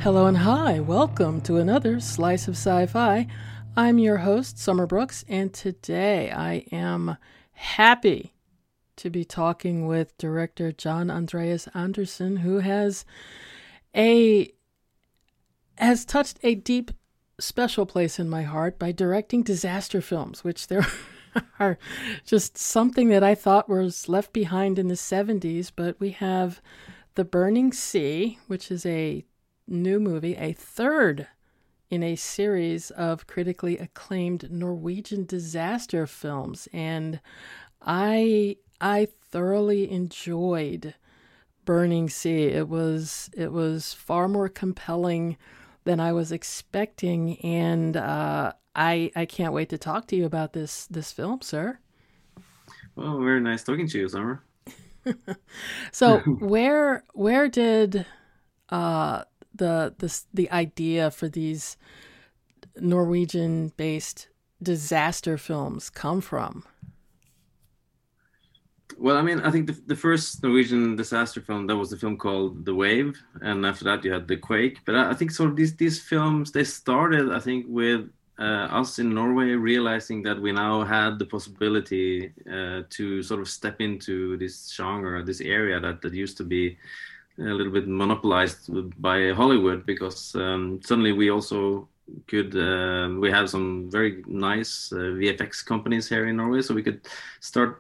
Hello and hi, welcome to another Slice of Sci-Fi. I'm your host, Summer Brooks, and today I am happy to be talking with director John Andreas Andersson, who has touched a deep, special place in my heart by directing disaster films, which there are just something that I thought was left behind in the 70s, but we have The Burning Sea, which is a new movie, a third in a series of critically acclaimed Norwegian disaster films, and I thoroughly enjoyed Burning Sea. It was far more compelling than I was expecting, and I can't wait to talk to you about this film, sir. Well, very nice talking to you, Summer. So where did the idea for these Norwegian based disaster films come from? Well, I mean, I think the first Norwegian disaster film, that was the film called The Wave, and after that you had The Quake. But I think sort of these films, they started, I think, with us in Norway realizing that we now had the possibility to sort of step into this genre, this area that used to be a little bit monopolized by Hollywood, because suddenly we also could we have some very nice VFX companies here in Norway, so we could start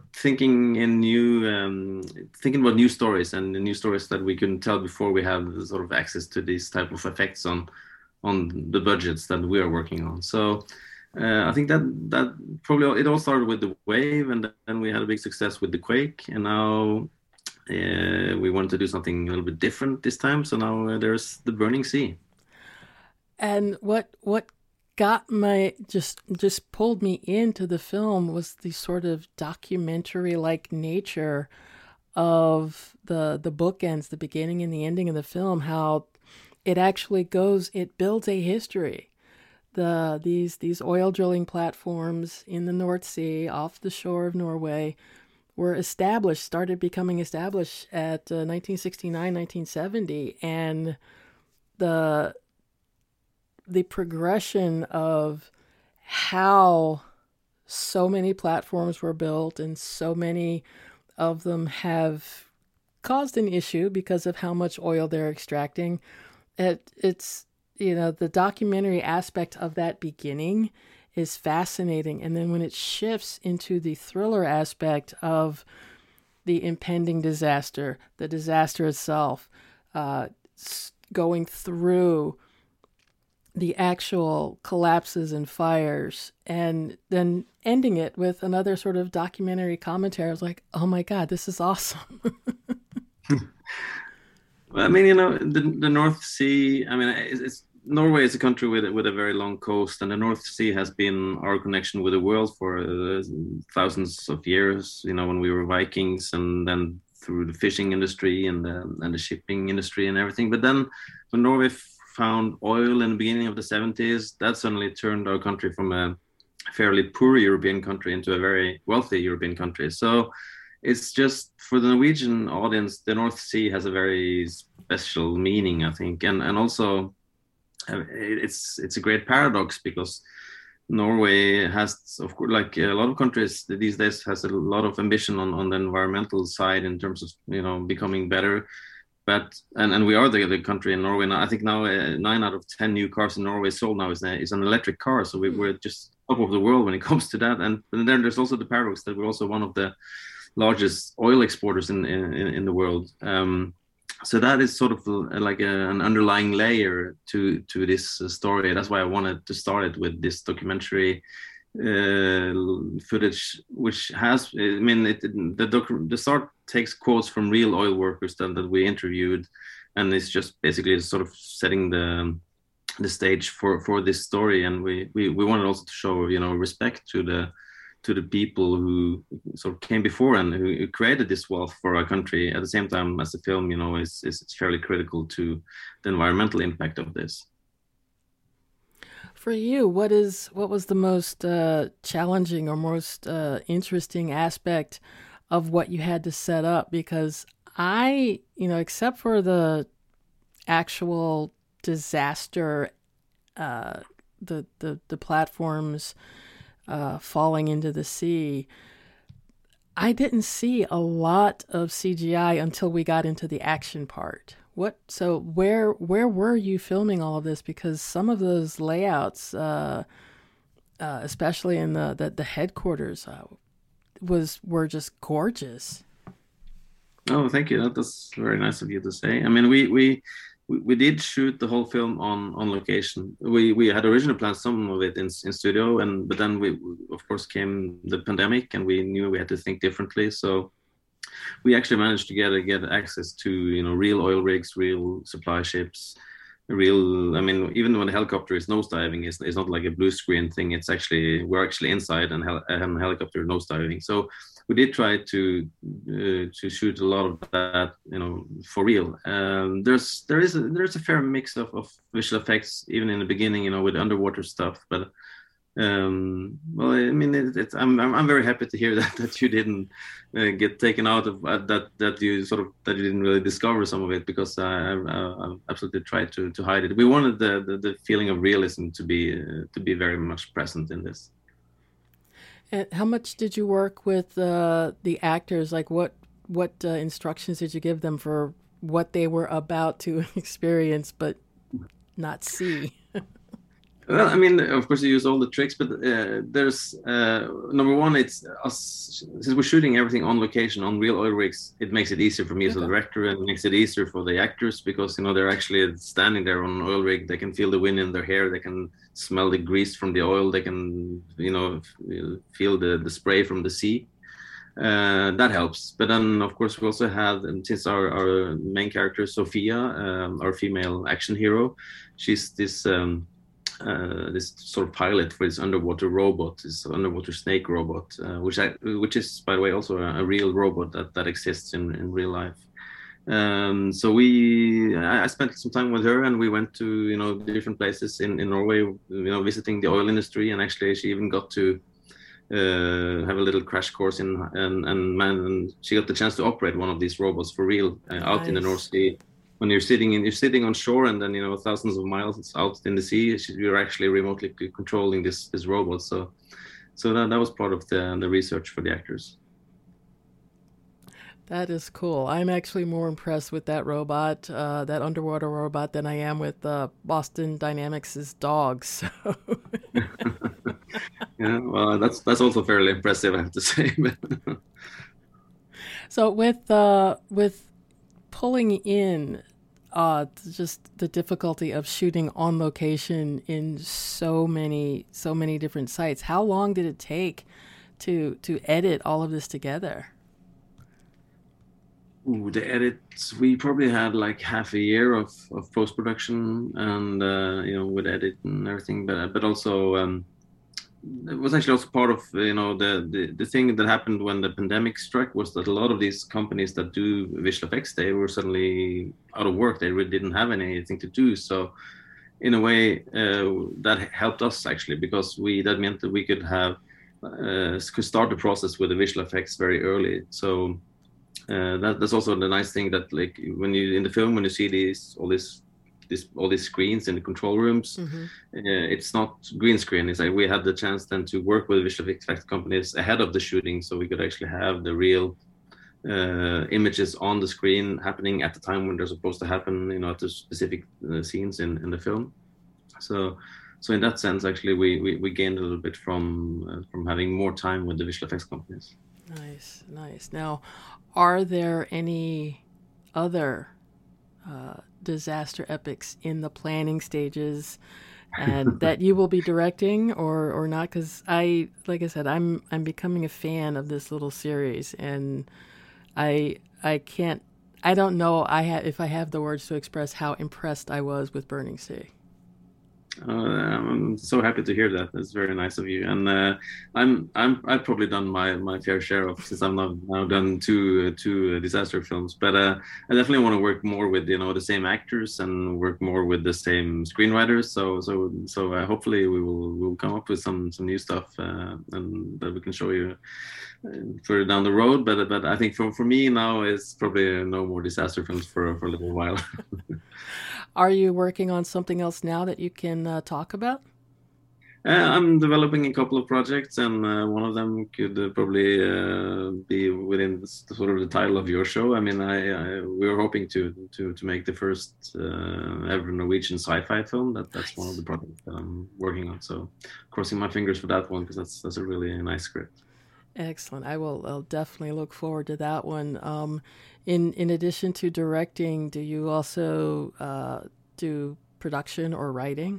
thinking about new stories, and the new stories that we couldn't tell before we have sort of access to these type of effects on the budgets that we are working on. So I think that probably it all started with The Wave, and then we had a big success with The Quake, and now we wanted to do something a little bit different this time. So now there's The Burning Sea. And what got my just pulled me into the film was the sort of documentary like nature of the bookends, the beginning and the ending of the film, how it builds a history. These oil drilling platforms in the North Sea off the shore of Norway started becoming established at 1969, 1970, and the progression of how so many platforms were built and so many of them have caused an issue because of how much oil they're extracting. It's the documentary aspect of that beginning is fascinating, and then when it shifts into the thriller aspect of the impending disaster, the disaster itself, going through the actual collapses and fires, and then ending it with another sort of documentary commentary. I was like, oh my God, this is awesome. Well, I mean, the North Sea. I mean, it's Norway is a country with a very long coast, and the North Sea has been our connection with the world for thousands of years. When we were Vikings, and then through the fishing industry and the shipping industry and everything. But then when Norway found oil in the beginning of the 70s, that suddenly turned our country from a fairly poor European country into a very wealthy European country. So it's just for the Norwegian audience, the North Sea has a very special meaning, I think, and also it's a great paradox, because Norway has, of course, like a lot of countries these days, has a lot of ambition on the environmental side in terms of becoming better. But and we are the country in Norway now. I think now 9 out of 10 new cars in Norway sold now is an electric car. So we're just top of the world when it comes to that. And then there's also the paradox that we're also one of the largest oil exporters in the world. So that is sort of like an underlying layer to this story. That's why I wanted to start it with this documentary footage, which has, I mean, the start takes quotes from real oil workers that we interviewed, and it's just basically sort of setting the stage for this story. And we wanted also to show respect to the people who sort of came before and who created this wealth for our country. At the same time, as the film is fairly critical to the environmental impact of this. For you, what was the most challenging or most interesting aspect of what you had to set up? Because except for the actual disaster, the platforms falling into the sea, I didn't see a lot of CGI until we got into the action part. So where were you filming all of this? Because some of those layouts, especially in the headquarters, were just gorgeous. Oh, thank you. That's very nice of you to say. I mean, we did shoot the whole film on location. We had originally planned some of it in studio, but then we of course came the pandemic, and we knew we had to think differently. So we actually managed to get access to real oil rigs, real supply ships, real. I mean, even when the helicopter is nosediving, it's not like a blue screen thing. We're actually inside and helicopter nosediving. So we did try to shoot a lot of that, for real. There's a fair mix of visual effects even in the beginning, with underwater stuff. But well, I mean, I'm very happy to hear that you didn't get taken out of that you didn't really discover some of it, because I absolutely tried to hide it. We wanted the feeling of realism to be very much present in this. And how much did you work with the actors? Like, what instructions did you give them for what they were about to experience but not see? Well, I mean, of course, you use all the tricks, but there's number one. It's us, since we're shooting everything on location on real oil rigs. It makes it easier for me as a director, and it makes it easier for the actors, because they're actually standing there on an oil rig. They can feel the wind in their hair. They can smell the grease from the oil. They can feel the spray from the sea. That helps. But then, of course, we also have, since our main character Sophia, our female action hero, she's this sort of pilot for this underwater robot, this underwater snake robot, which is, by the way, also a real robot that exists in real life. So I spent some time with her, and we went to different places in Norway, visiting the oil industry, and actually she even got to have a little crash course and she got the chance to operate one of these robots for real out in the North Sea. When you're sitting on shore, and then thousands of miles out in the sea, you're actually remotely controlling this robot. So that was part of the research for the actors. That is cool. I'm actually more impressed with that robot, that underwater robot, than I am with Boston Dynamics' dogs. So. Yeah, well, that's also fairly impressive, I have to say. So with pulling in just the difficulty of shooting on location in so many different sites, how long did it take to edit all of this together? Ooh, the edits, we probably had like half a year of post-production, and with edit and everything, but also it was actually also part of the thing that happened when the pandemic struck, was that a lot of these companies that do visual effects, they were suddenly out of work. They really didn't have anything to do. So in a way, that helped us actually, because that meant that we could start the process with the visual effects very early. So that's also the nice thing, that like when you in the film, when you see all these screens in the control rooms, it's not green screen. It's like we had the chance then to work with visual effects companies ahead of the shooting, so we could actually have the real images on the screen happening at the time when they're supposed to happen, at the specific scenes in the film. So in that sense, actually, we gained a little bit from having more time with the visual effects companies. Nice. Now, are there any other disaster epics in the planning stages and that you will be directing or not? Because like I said, I'm becoming a fan of this little series, and I don't know if I have the words to express how impressed I was with Burning Sea. I'm so happy to hear that. That's very nice of you. And I've probably done my fair share of, since I've now done two disaster films. But I definitely want to work more with the same actors and work more with the same screenwriters. So hopefully we'll come up with some new stuff and that we can show you further down the road. But I think for me now, it's probably no more disaster films for a little while. Are you working on something else now that you can talk about? I'm developing a couple of projects, and one of them could probably be within sort of the title of your show. I mean, we were hoping to make the first ever Norwegian sci-fi film. That's one of the projects that I'm working on. So, crossing my fingers for that one because that's a really nice script. Excellent. I'll definitely look forward to that one. In addition to directing, do you also do production or writing?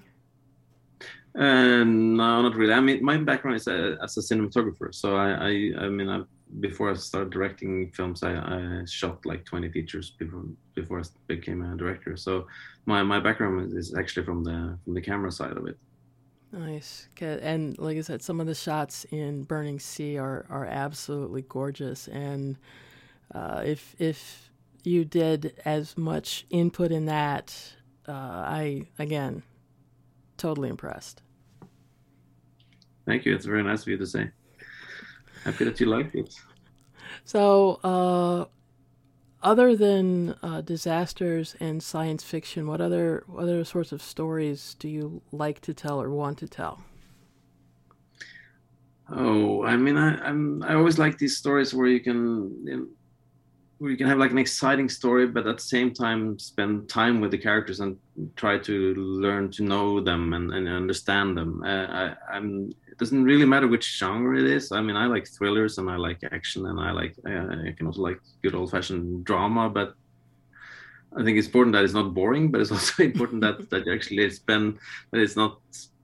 No, not really. I mean, my background is as a cinematographer. So before I started directing films, I shot like 20 features before I became a director. So my background is actually from the camera side of it. Nice. And like I said, some of the shots in Burning Sea are absolutely gorgeous. And if you did as much input in that, again, totally impressed. Thank you. It's very nice of you to say. Happy that you like it. So, other than disasters and science fiction, what other sorts of stories do you like to tell or want to tell? Oh, I mean, I always like these stories where you can have like an exciting story, but at the same time spend time with the characters and try to learn to know them and understand them. It doesn't really matter which genre it is. I mean, I like thrillers and I like action and I can also like good old fashioned drama. But I think it's important that it's not boring, but it's also important that you actually spend that it's not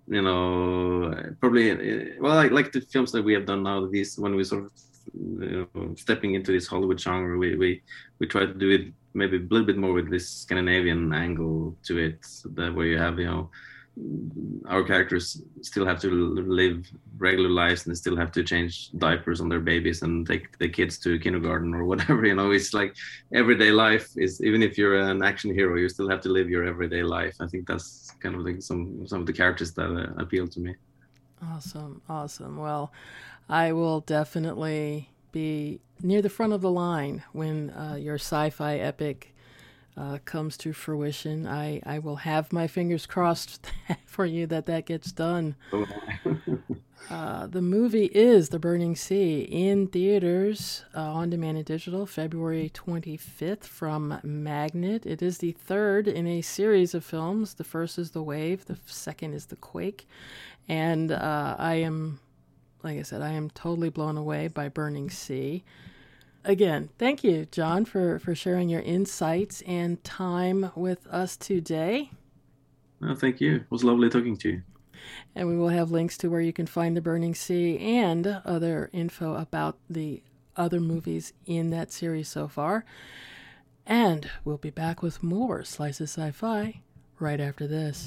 probably well like the films that we have done now. These when we sort of stepping into this Hollywood genre, we try to do it maybe a little bit more with this Scandinavian angle to it, that where you have our characters still have to live regular lives and they still have to change diapers on their babies and take the kids to kindergarten or whatever. It's like everyday life is, even if you're an action hero, you still have to live your everyday life. I think that's kind of like some of the characters that appeal to me. Awesome. Well, I will definitely be near the front of the line when your sci-fi epic comes to fruition. I will have my fingers crossed for you that gets done. The movie is The Burning Sea, in theaters, on demand and digital, February 25th from Magnet. It is the third in a series of films. The first is The Wave, the second is The Quake. And like I said, I am totally blown away by Burning Sea. Again, thank you, John, for sharing your insights and time with us today. Oh, thank you. It was lovely talking to you. And we will have links to where you can find The Burning Sea and other info about the other movies in that series so far. And we'll be back with more Slice of Sci-Fi right after this.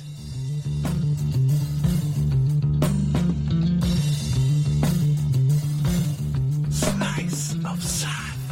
Slice of Sci-Fi.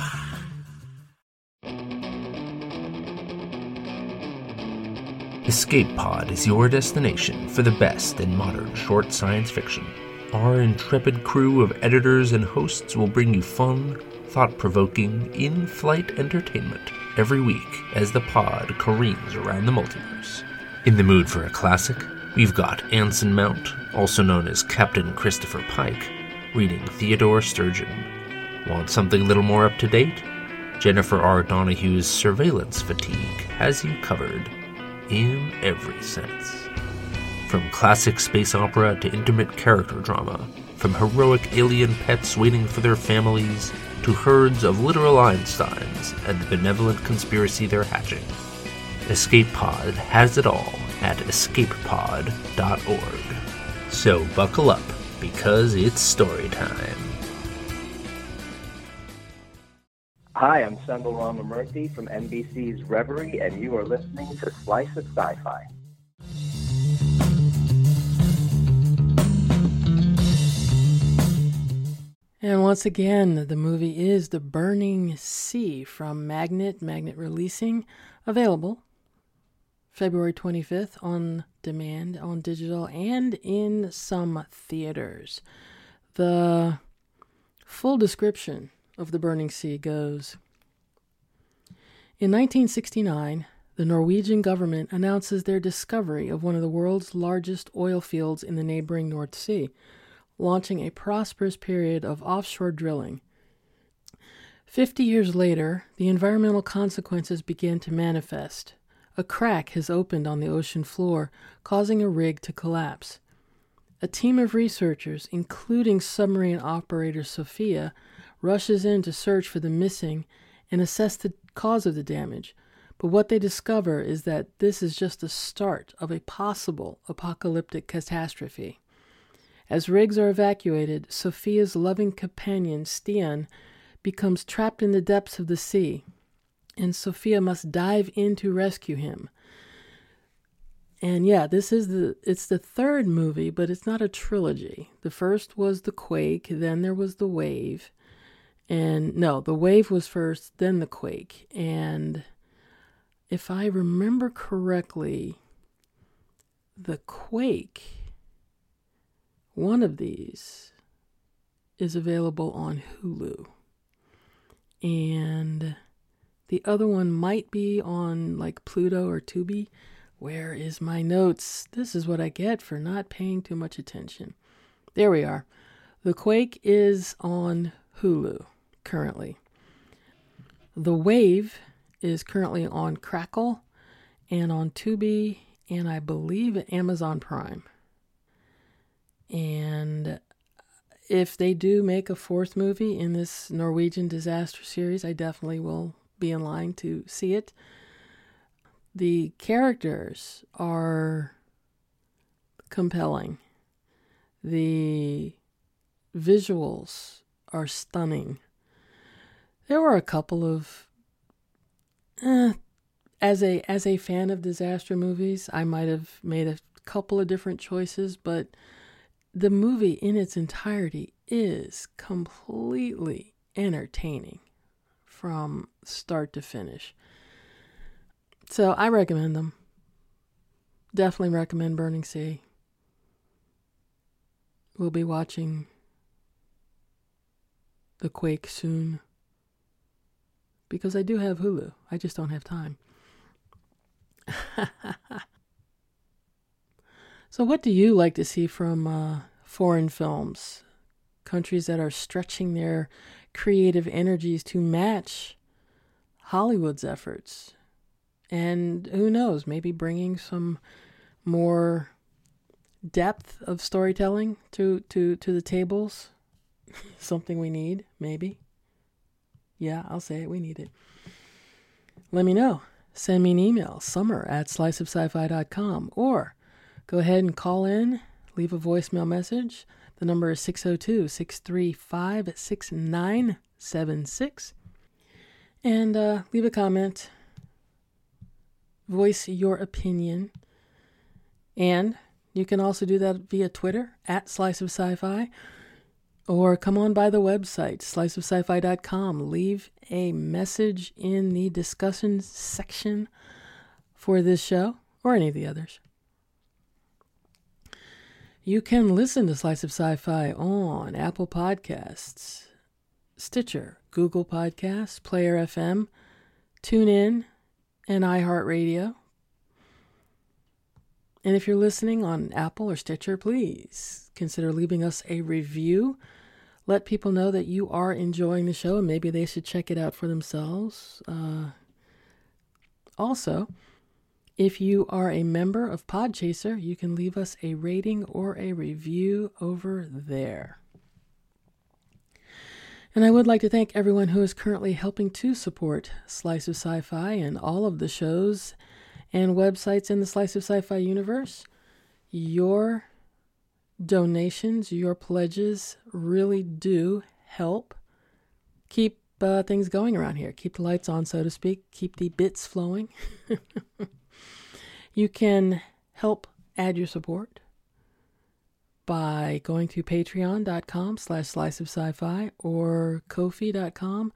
Escape Pod is your destination for the best in modern short science fiction. Our intrepid crew of editors and hosts will bring you fun, thought-provoking, in-flight entertainment every week as the pod careens around the multiverse. In the mood for a classic? We've got Anson Mount, also known as Captain Christopher Pike, reading Theodore Sturgeon. Want something a little more up-to-date? Jennifer R. Donahue's Surveillance Fatigue has you covered in every sense. From classic space opera to intimate character drama, from heroic alien pets waiting for their families to herds of literal Einsteins and the benevolent conspiracy they're hatching. Escape Pod has it all at escapepod.org. So buckle up, because it's story time. Hi, I'm Sendhil Ramamurthy from NBC's Reverie, and you are listening to Slice of Sci-Fi. And once again, the movie is The Burning Sea from Magnet Releasing, available February 25th on demand, on digital, and in some theaters. The full description of The Burning Sea goes: in 1969, the Norwegian government announces their discovery of one of the world's largest oil fields in the neighboring North Sea, launching a prosperous period of offshore drilling. 50 years later, the environmental consequences began to manifest. A crack has opened on the ocean floor, causing a rig to collapse. A team of researchers, including submarine operator Sophia, rushes in to search for the missing and assess the cause of the damage. But what they discover is that this is just the start of a possible apocalyptic catastrophe. As rigs are evacuated, Sophia's loving companion, Stian, becomes trapped in the depths of the sea, and Sophia must dive in to rescue him. And yeah, it's the third movie, but it's not a trilogy. The first was The Quake, then there was The Wave. And no, The Wave was first, then The Quake. And if I remember correctly, The Quake, one of these, is available on Hulu. And the other one might be on like Pluto or Tubi. Where is my notes? This is what I get for not paying too much attention. There we are. The Quake is on Hulu currently. The Wave is currently on Crackle and on Tubi and I believe at Amazon Prime. And if they do make a fourth movie in this Norwegian disaster series, I definitely will be in line to see it. The characters are compelling. The visuals are stunning. There were a couple of as a fan of disaster movies, I might have made a couple of different choices, but the movie in its entirety is completely entertaining from start to finish. So I recommend them. Definitely recommend Burning Sea. We'll be watching The Quake soon. Because I do have Hulu. I just don't have time. So what do you like to see from foreign films? Countries that are stretching their creative energies to match Hollywood's efforts. And who knows, maybe bringing some more depth of storytelling to the tables. Something we need, maybe. Yeah, I'll say it. We need it. Let me know. Send me an email, summer@sliceofsci-fi.com, or go ahead and call in, leave a voicemail message. The number is 602-635-6976. And leave a comment. Voice your opinion. And you can also do that via Twitter, @sliceofsci-fi. Or come on by the website, sliceofsci-fi.com. Leave a message in the discussion section for this show or any of the others. You can listen to Slice of Sci-Fi on Apple Podcasts, Stitcher, Google Podcasts, Player FM, TuneIn, and iHeartRadio. And if you're listening on Apple or Stitcher, please consider leaving us a review. Let people know that you are enjoying the show and maybe they should check it out for themselves. Also, if you are a member of Podchaser, you can leave us a rating or a review over there. And I would like to thank everyone who is currently helping to support Slice of Sci-Fi and all of the shows and websites in the Slice of Sci-Fi universe. Your donations, your pledges really do help keep things going around here. Keep the lights on, so to speak. Keep the bits flowing. You can help add your support by going to patreon.com/sliceofsci-fi or ko-fi.com,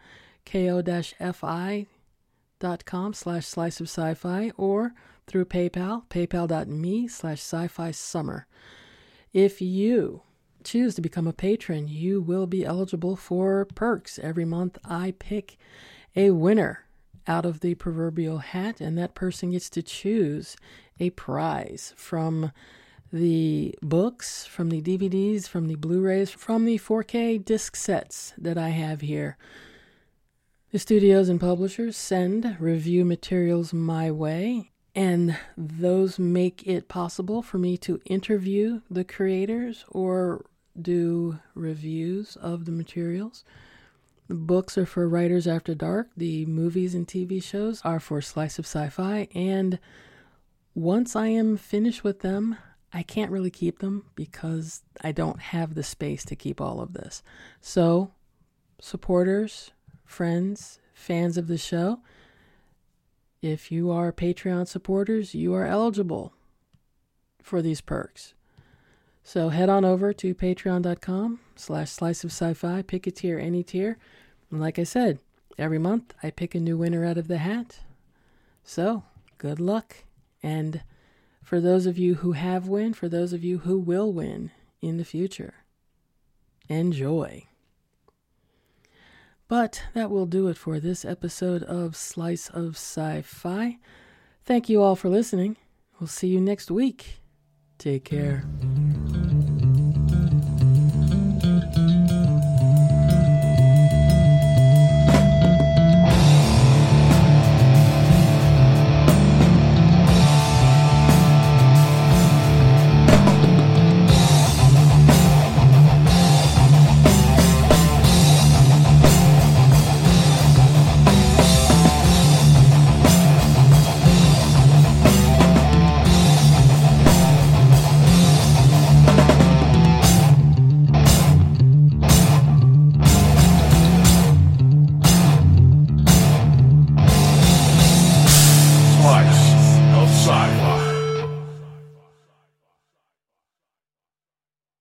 ko-fi.com/sliceofsci-fi, or through PayPal, paypal.me/sci-fi summer. If you choose to become a patron, you will be eligible for perks. Every month I pick a winner out of the proverbial hat, and that person gets to choose a prize from the books, from the DVDs, from the Blu-rays, from the 4K disc sets that I have here. The studios and publishers send review materials my way, and those make it possible for me to interview the creators or do reviews of the materials. The books are for Writers After Dark. The movies and TV shows are for Slice of Sci-Fi. And once I am finished with them, I can't really keep them because I don't have the space to keep all of this. So, supporters, friends, fans of the show, if you are Patreon supporters, you are eligible for these perks. So head on over to patreon.com/slice of sci-fi, pick a tier, any tier. And like I said, every month I pick a new winner out of the hat. So good luck. And for those of you who have won, for those of you who will win in the future, enjoy. But that will do it for this episode of Slice of Sci-Fi. Thank you all for listening. We'll see you next week. Take care.